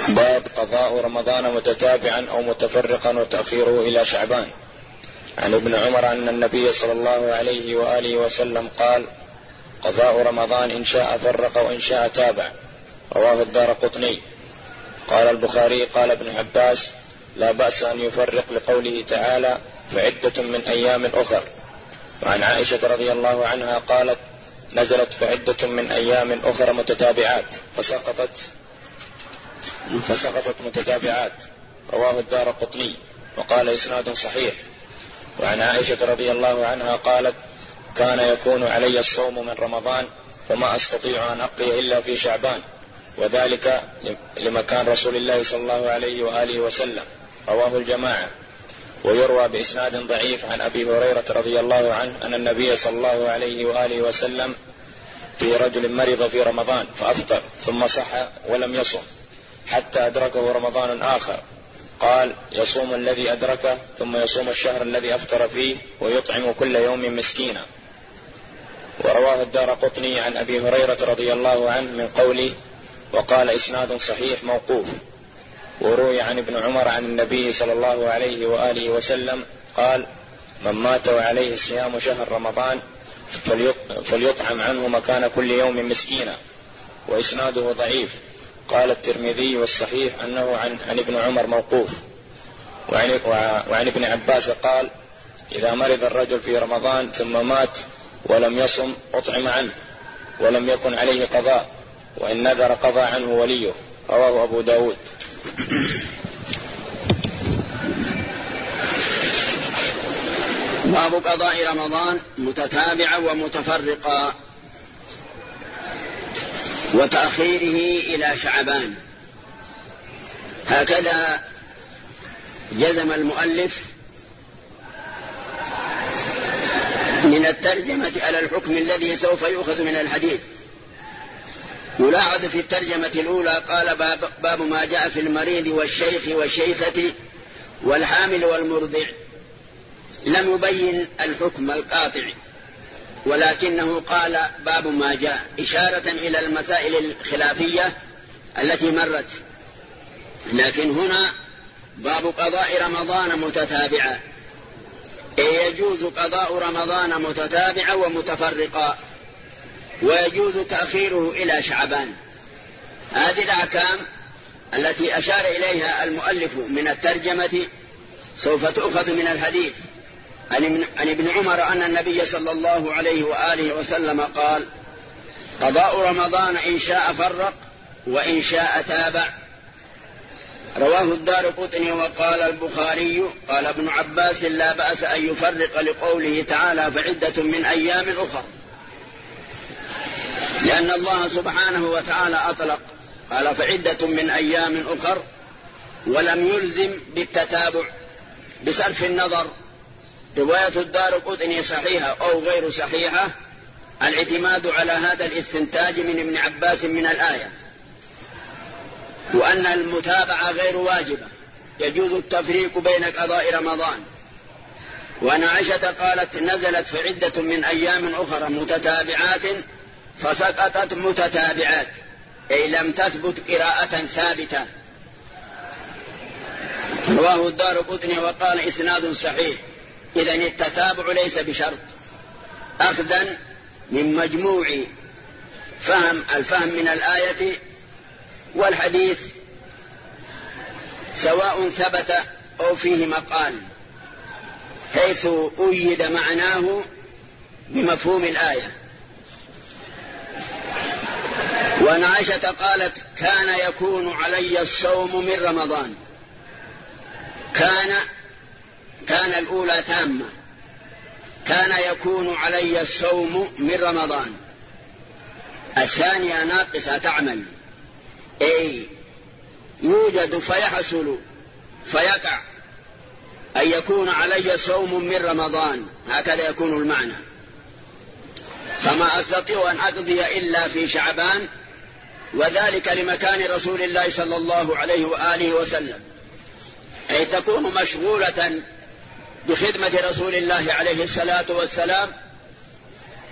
باب قضاء رمضان متتابعا أو متفرقا وتأخيره إلى شعبان. عن ابن عمر أن النبي صلى الله عليه وآله وسلم قال: قضاء رمضان إن شاء فرق وإن شاء تابع. رواه الدارقطني. قال البخاري: قال ابن عباس: لا بأس أن يفرق لقوله تعالى: فعدة من أيام أخر. وعن عائشة رضي الله عنها قالت: نزلت فعدة من أيام أخر متتابعات فسقطت متتابعات. رواه الدارقطني وقال: إسناد صحيح. وعن عائشة رضي الله عنها قالت: كان يكون علي الصوم من رمضان فما أستطيع أن أقضي إلا في شعبان، وذلك لمكان رسول الله صلى الله عليه وآله وسلم. رواه الجماعة. ويروى بإسناد ضعيف عن أبي هريرة رضي الله عنه أن النبي صلى الله عليه وآله وسلم في رجل مرض في رمضان فأفطر ثم صح ولم يصم حتى أدركه رمضان آخر، قال: يصوم الذي أدركه ثم يصوم الشهر الذي أفطر فيه ويطعم كل يوم مسكينا. ورواه الدارقطني عن أبي هريرة رضي الله عنه من قوله: وقال: إسناد صحيح موقوف. وروي عن ابن عمر عن النبي صلى الله عليه وآله وسلم قال: من مات وعليه صيام شهر رمضان فليطعم عنه مكان كل يوم مسكينا. وإسناده ضعيف. قال الترمذي: والصحيح أنه عن ابن عمر موقوف. وعن ابن عباس قال: إذا مرض الرجل في رمضان ثم مات ولم يصم أطعم عنه ولم يكن عليه قضاء، وإن نذر قضى عنه وليه. رواه أبو داود. باب قضاء رمضان متتابعا ومتفرقا وتأخيره إلى شعبان. هكذا جزم المؤلف من الترجمة على الحكم الذي سوف يؤخذ من الحديث. يلاحظ في الترجمة الأولى قال: باب ما جاء في المريض والشيخ والشيخة والحامل والمرضع. لم يبين الحكم القاطع، ولكنه قال باب ما جاء إشارة إلى المسائل الخلافية التي مرت. لكن هنا باب قضاء رمضان متتابعا، أي يجوز قضاء رمضان متتابعا ومتفرقا، ويجوز تأخيره إلى شعبان. هذه الأحكام التي أشار إليها المؤلف من الترجمة سوف تؤخذ من الحديث عن ابن عمر أن النبي صلى الله عليه وآله وسلم قال: قضاء رمضان إن شاء فرق وإن شاء تابع. رواه الدارقطني. وقال البخاري: قال ابن عباس: لا بأس أن يفرق لقوله تعالى: فعدة من أيام أخر، لأن الله سبحانه وتعالى أطلق قال: فعدة من أيام أخر، ولم يلزم بالتتابع بصرف النظر رواية الدارقطني صحيحة أو غير صحيحة. الاعتماد على هذا الاستنتاج من ابن عباس من الآية، وأن المتابعة غير واجبة، يجوز التفريق بين قضاء رمضان. وأن عائشة قالت: نزلت فعدة من أيام أخرى متتابعات فسقطت متتابعات، أي لم تثبت قراءة ثابتة. رواه الدارقطني وقال: إسناد صحيح. إذن التتابع ليس بشرط، أخذا من مجموع الفهم من الآية والحديث، سواء ثبت أو فيه مقال، حيث أيد معناه بمفهوم الآية. وأن عائشة قالت: كان يكون علي الصوم من رمضان. كان الأولى تامة، كان يكون علي الصوم من رمضان. الثانية ناقصة تعمل، أي يوجد فيحصل فيقع أن يكون علي صوم من رمضان، هكذا يكون المعنى. فما أستطيع أن أقضي إلا في شعبان، وذلك لمكان رسول الله صلى الله عليه وآله وسلم، أي تكون مشغولة بخدمة رسول الله عليه الصلاة والسلام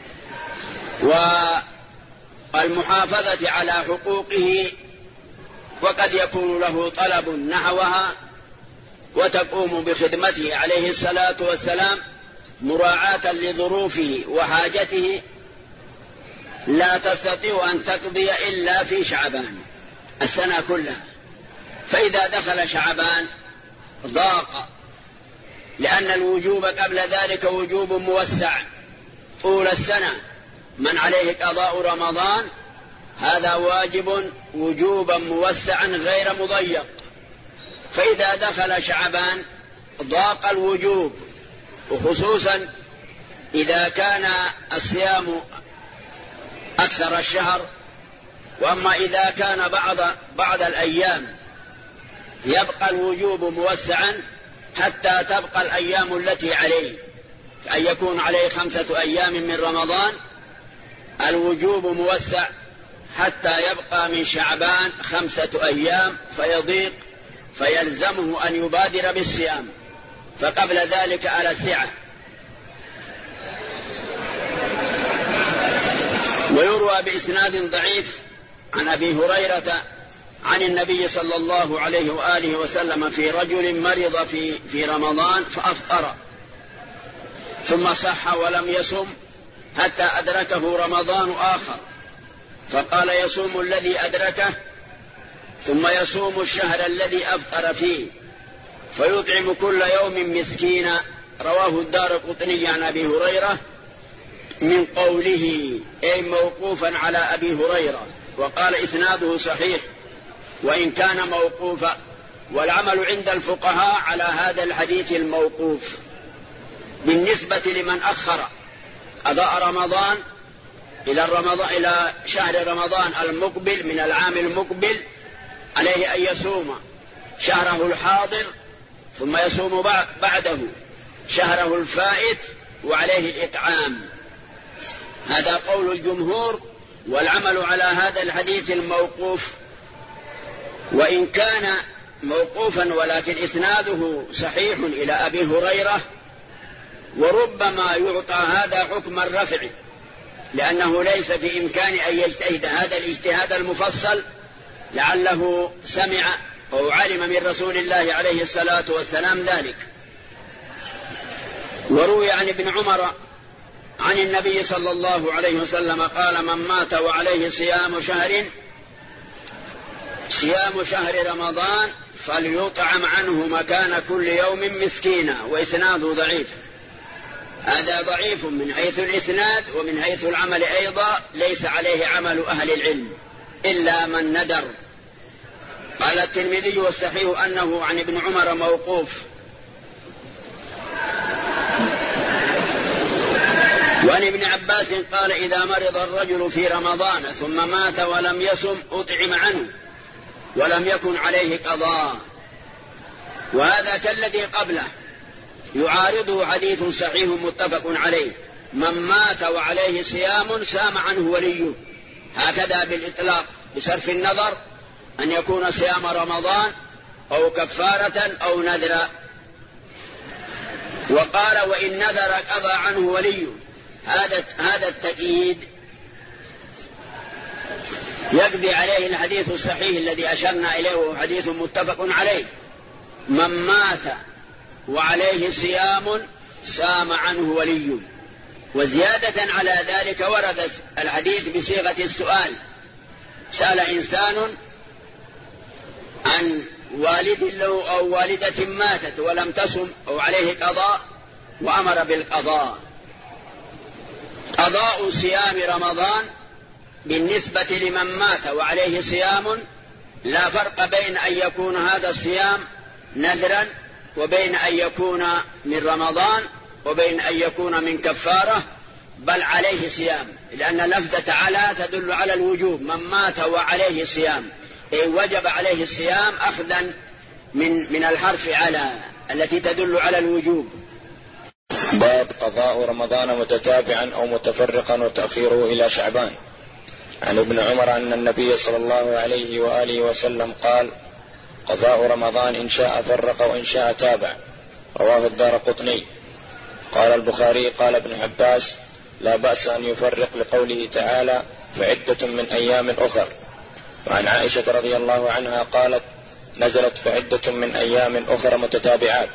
والمحافظة على حقوقه وقد يكون له طلب نحوها وتقوم بخدمته عليه الصلاة والسلام مراعاة لظروفه وحاجته، لا تستطيع أن تقضي إلا في شعبان السنة كلها. فإذا دخل شعبان ضاق، لأن الوجوب قبل ذلك وجوب موسع طول السنة. من عليه قضاء رمضان هذا واجب وجوبا موسعا غير مضيق. فإذا دخل شعبان ضاق الوجوب، وخصوصا إذا كان الصيام أكثر الشهر. وأما إذا كان بعض الأيام يبقى الوجوب موسعا حتى تبقى الأيام التي عليه، كأن يكون عليه 5 أيام من رمضان، الوجوب موسع حتى يبقى من شعبان 5 أيام فيضيق، فيلزمه أن يبادر بالصيام، فقبل ذلك على السعة. ويروى بإسناد ضعيف عن أبي هريرة عن النبي صلى الله عليه وآله وسلم في رجل مرض في رمضان فأفطر ثم صح ولم يصم حتى أدركه رمضان آخر، فقال يصوم الذي أدركه ثم يصوم الشهر الذي أفطر فيه فيطعم كل يوم مسكينا. رواه الدارقطني عن أبي هريرة من قوله أي موقوفا على أبي هريرة، وقال إسناده صحيح وإن كان موقوفا، والعمل عند الفقهاء على هذا الحديث الموقوف. بالنسبة لمن أخر قضاء رمضان إلى شهر رمضان المقبل من العام المقبل، عليه أن يصوم شهره الحاضر ثم يصوم بعده شهره الفائت، وعليه الإطعام. هذا قول الجمهور، والعمل على هذا الحديث الموقوف، وإن كان موقوفا ولكن إسناده صحيح إلى أبي هريرة، وربما يعطى هذا حكم الرفع، لأنه ليس في إمكان أن يجتهد هذا الاجتهاد المفصل، لعله سمع أو علم من رسول الله عليه الصلاة والسلام ذلك. وروي عن ابن عمر عن النبي صلى الله عليه وسلم قال من مات وعليه صيام شهر رمضان فليطعم عنه مكان كل يوم مسكينا. وإسناده ضعيف. هذا ضعيف من حيث الإسناد، ومن حيث العمل أيضا ليس عليه عمل أهل العلم إلا من ندر. قال الترمذي والصحيح أنه عن ابن عمر موقوف. وعن ابن عباس قال إذا مرض الرجل في رمضان ثم مات ولم يصم أطعم عنه ولم يكن عليه قضاء. وهذا كالذي قبله يعارضه حديث صحيح متفق عليه من مات وعليه صيام سام عنه وليه، هكذا بالإطلاق بصرف النظر أن يكون صيام رمضان أو كفارة أو نذرا. وقال وإن نذر قضى عنه وليه. هذا التأكيد يقضي عليه الحديث الصحيح الذي أشرنا إليه وهو حديث متفق عليه من مات وعليه صيام سام عنه وليه. وزيادة على ذلك ورد الحديث بصيغة السؤال، سأل إنسان عن والد له أو والدة ماتت ولم تصم أو عليه قضاء وأمر بالقضاء. قضاء صيام رمضان بالنسبة لمن مات وعليه صيام لا فرق بين أن يكون هذا الصيام نذرا وبين أن يكون من رمضان وبين أن يكون من كفارة، بل عليه صيام، لأن لفظة على تدل على الوجوب. من مات وعليه صيام أي وجب عليه الصيام أخذا من الحرف على التي تدل على الوجوب. باب قضاء رمضان متتابعا أو متفرقا وتأخيره إلى شعبان. عن ابن عمر أن النبي صلى الله عليه وآله وسلم قال قضاء رمضان إن شاء فرق وإن شاء تابع. رواه الدارقطني. قال البخاري قال ابن عباس لا بأس أن يفرق لقوله تعالى فعدة من أيام أخر. وعن عائشة رضي الله عنها قالت نزلت فعدة من أيام أخرى متتابعات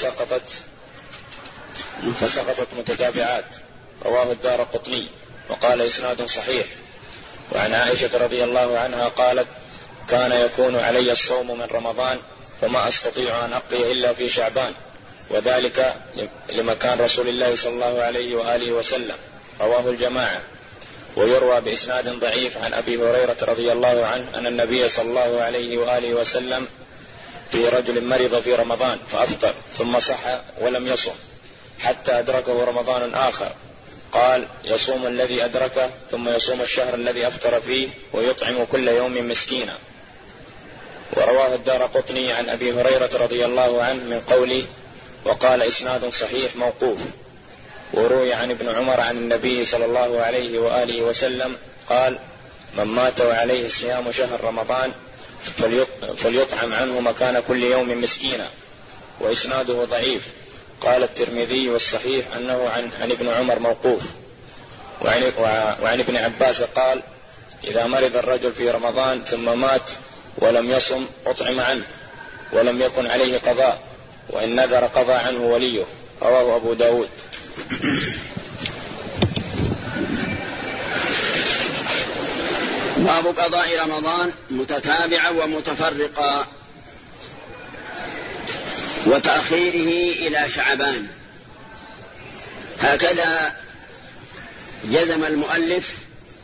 فسقطت متتابعات. رواه الدارقطني وقال إسناد صحيح. وعن عائشة رضي الله عنها قالت كان يكون علي الصوم من رمضان فما أستطيع أن أقضي إلا في شعبان، وذلك لمكان رسول الله صلى الله عليه وآله وسلم. رواه الجماعة. ويروى بإسناد ضعيف عن أبي هريرة رضي الله عنه أن النبي صلى الله عليه وآله وسلم في رجل مرض في رمضان فأفطر ثم صح ولم يصم حتى أدركه رمضان آخر، قال يصوم الذي أدركه ثم يصوم الشهر الذي أفطر فيه ويطعم كل يوم مسكينا. ورواه الدارقطني عن أبي هريرة رضي الله عنه من قوله وقال إسناد صحيح موقوف. وروي عن ابن عمر عن النبي صلى الله عليه وآله وسلم قال من مات وعليه صيام شهر رمضان فليطعم عنه مكان كل يوم مسكينا. وإسناده ضعيف. قال الترمذي والصحيح أنه عن ابن عمر موقوف. وعن ابن عباس قال إذا مرض الرجل في رمضان ثم مات ولم يصم أطعم عنه ولم يكن عليه قضاء، وإن نذر قضى عنه وليه. رواه أبو داود. باب قضاء رمضان متتابعا ومتفرقا وتأخيره إلى شعبان. هكذا جزم المؤلف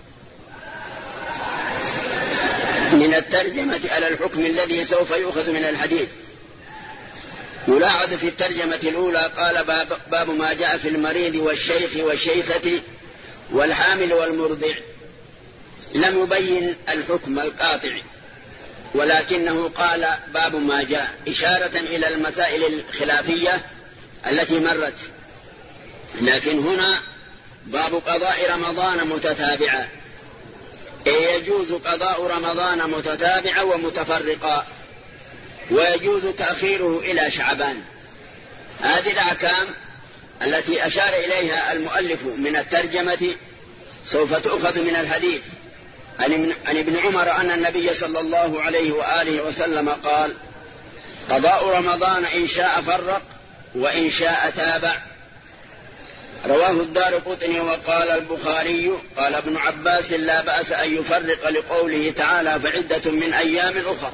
من الترجمة على الحكم الذي سوف يؤخذ من الحديث. يلاحظ في الترجمة الأولى قال باب ما جاء في المريض والشيخ والشيخة والحامل والمرضع، لم يبين الحكم القاطع، ولكنه قال باب ما جاء إشارة إلى المسائل الخلافية التي مرت. لكن هنا باب قضاء رمضان متتابعا، أي يجوز قضاء رمضان متتابعا ومتفرقا، ويجوز تأخيره إلى شعبان. هذه الأحكام التي أشار إليها المؤلف من الترجمة سوف تؤخذ من الحديث عن ابن عمر أن النبي صلى الله عليه وآله وسلم قال قضاء رمضان إن شاء فرق وإن شاء تابع. رواه الدارقطني. وقال البخاري قال ابن عباس لا بأس أن يفرق لقوله تعالى فعدة من أيام أخر،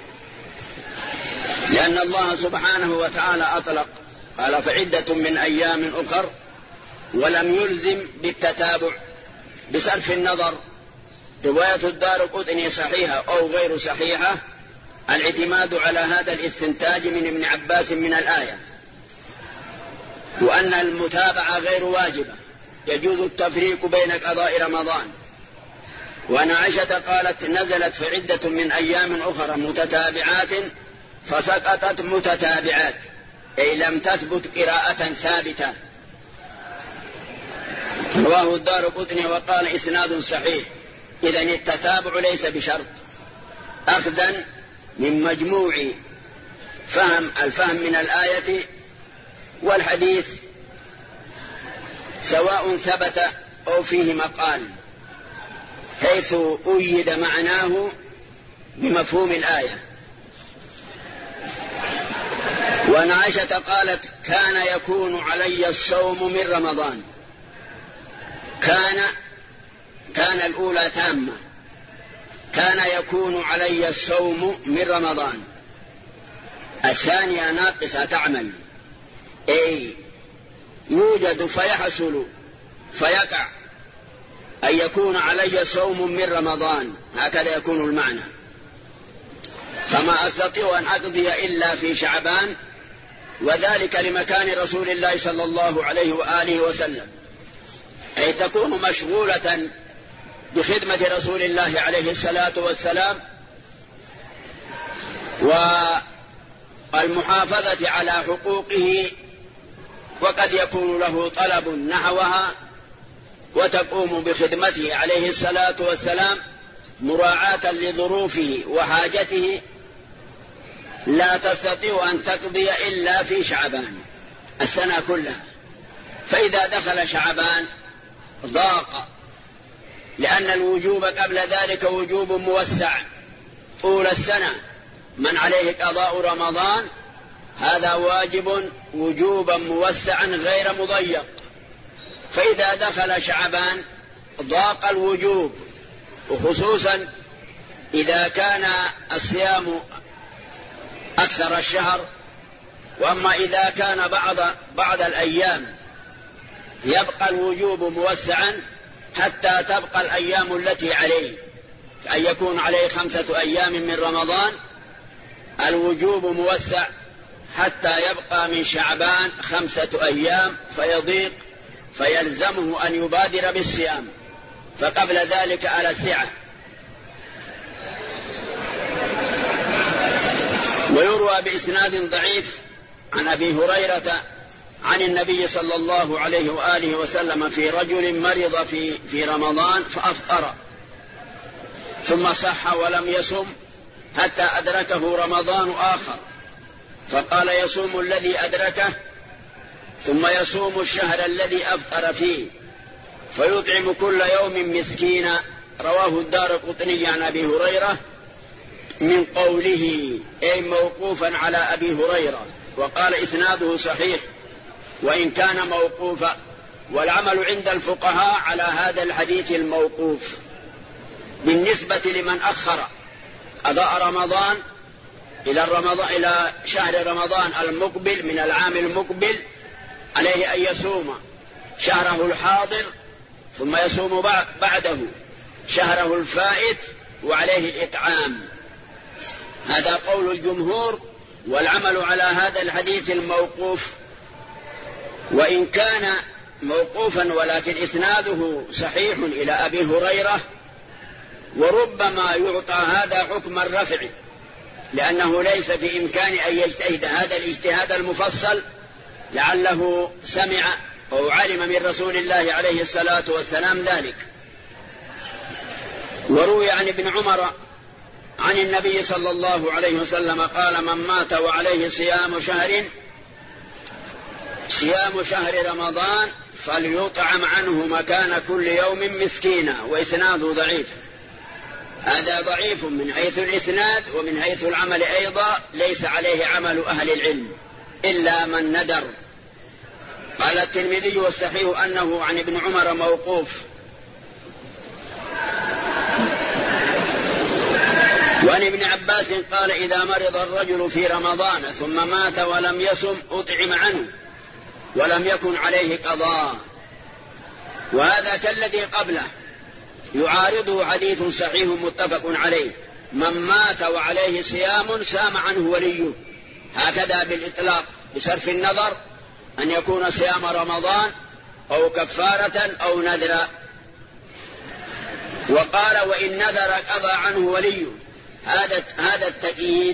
لأن الله سبحانه وتعالى أطلق قال فعدة من أيام أخر، ولم يلزم بالتتابع بصرف النظر رواية الدارقطني صحيحة أو غير صحيحة. الاعتماد على هذا الاستنتاج من ابن عباس من الآية، وأن المتابعة غير واجبة، يجوز التفريق بين قضاء رمضان. وأن عائشة قالت نزلت فعدة من أيام أخرى متتابعات فسقطت متتابعات، أي لم تثبت قراءة ثابتة. رواه الدارقطني وقال إسناد صحيح. إذن التتابع ليس بشرط، أخذا من مجموع الفهم من الآية والحديث، سواء ثبت أو فيه مقال، حيث أيد معناه بمفهوم الآية. وأن عائشة قالت كان يكون علي الصوم من رمضان. كان الأولى تامة، كان يكون علي الصوم من رمضان. الثانية ناقصة تعمل، أي يوجد فيحصل فيقع أن يكون علي صوم من رمضان، هكذا يكون المعنى. فما أستطيع أن أقضي إلا في شعبان، وذلك لمكان رسول الله صلى الله عليه وآله وسلم، أي تكون مشغولة بخدمة رسول الله عليه الصلاة والسلام والمحافظة على حقوقه، وقد يكون له طلب نحوها، وتقوم بخدمته عليه الصلاة والسلام مراعاة لظروفه وحاجته. لا تستطيع أن تقضي إلا في شعبان السنة كلها، فإذا دخل شعبان ضاق، لأن الوجوب قبل ذلك وجوب موسع طول السنة من عليه قضاء رمضان هذا واجب وجوبا موسعا غير مضيق. فإذا دخل شعبان ضاق الوجوب، وخصوصا إذا كان الصيام أكثر الشهر. وأما إذا كان بعض الأيام يبقى الوجوب موسعا حتى تبقى الأيام التي عليه، كأن يكون عليه 5 أيام من رمضان، الوجوب موسع حتى يبقى من شعبان 5 أيام فيضيق فيلزمه أن يبادر بالصيام، فقبل ذلك على السعة. ويروى بإسناد ضعيف عن أبي هريرة عن النبي صلى الله عليه وآله وسلم في رجل مرض في رمضان فأفطر ثم صح ولم يصم حتى أدركه رمضان آخر، فقال يصوم الذي أدركه ثم يصوم الشهر الذي أفطر فيه فيطعم كل يوم مسكينا. رواه الدارقطني عن أبي هريرة من قوله أي موقوفا على أبي هريرة، وقال إسناده صحيح وإن كان موقوفا، والعمل عند الفقهاء على هذا الحديث الموقوف. بالنسبة لمن أخر قضاء رمضان إلى شهر رمضان المقبل من العام المقبل عليه أن يصوم شهره الحاضر ثم يصوم بعده شهره الفائت وعليه الإطعام. هذا قول الجمهور، والعمل على هذا الحديث الموقوف وإن كان موقوفا ولكن إسناده صحيح إلى أبي هريرة، وربما يعطى هذا حكم الرفع لأنه ليس في إمكان أن يجتهد هذا الاجتهاد المفصل، لعله سمع أو علم من رسول الله عليه الصلاة والسلام ذلك. وروي عن ابن عمر عن النبي صلى الله عليه وسلم قال من مات وعليه صيام شهر رمضان فليطعم عنه مكان كل يوم مسكينا. وإسناده ضعيف، هذا ضعيف من حيث الإسناد، ومن حيث العمل أيضا ليس عليه عمل أهل العلم إلا من ندر. قال الترمذي والصحيح أنه عن ابن عمر موقوف. وعن ابن عباس قال إذا مرض الرجل في رمضان ثم مات ولم يصم أطعم عنه ولم يكن عليه قضاء. وهذا كالذي قبله يعارضه حديث صحيح متفق عليه من مات وعليه صيام سام عنه وليه، هكذا بالإطلاق بصرف النظر أن يكون صيام رمضان أو كفارة أو نذرا. وقال وإن نذر قضى عنه وليه. هذا التأكيد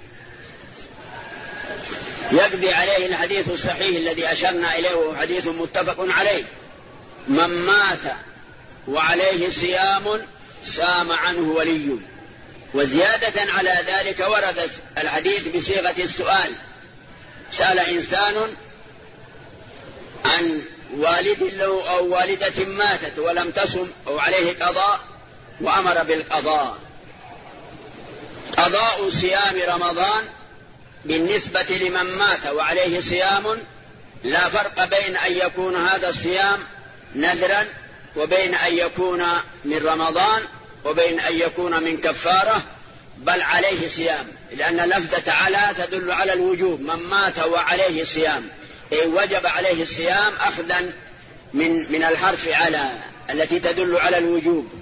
يقضي عليه الحديث الصحيح الذي أشرنا إليه وهو حديث متفق عليه من مات وعليه صيام سام عنه وليه. وزيادة على ذلك ورد الحديث بصيغة السؤال، سأل إنسان عن والد له أو والدة ماتت ولم تصم أو عليه قضاء وأمر بالقضاء. قضاء صيام رمضان بالنسبة لمن مات وعليه صيام لا فرق بين أن يكون هذا الصيام نذرا وبين أن يكون من رمضان وبين أن يكون من كفارة، بل عليه صيام، لأن لفظة على تدل على الوجوب. من مات وعليه صيام أي وجب عليه الصيام أخذا من الحرف على التي تدل على الوجوب.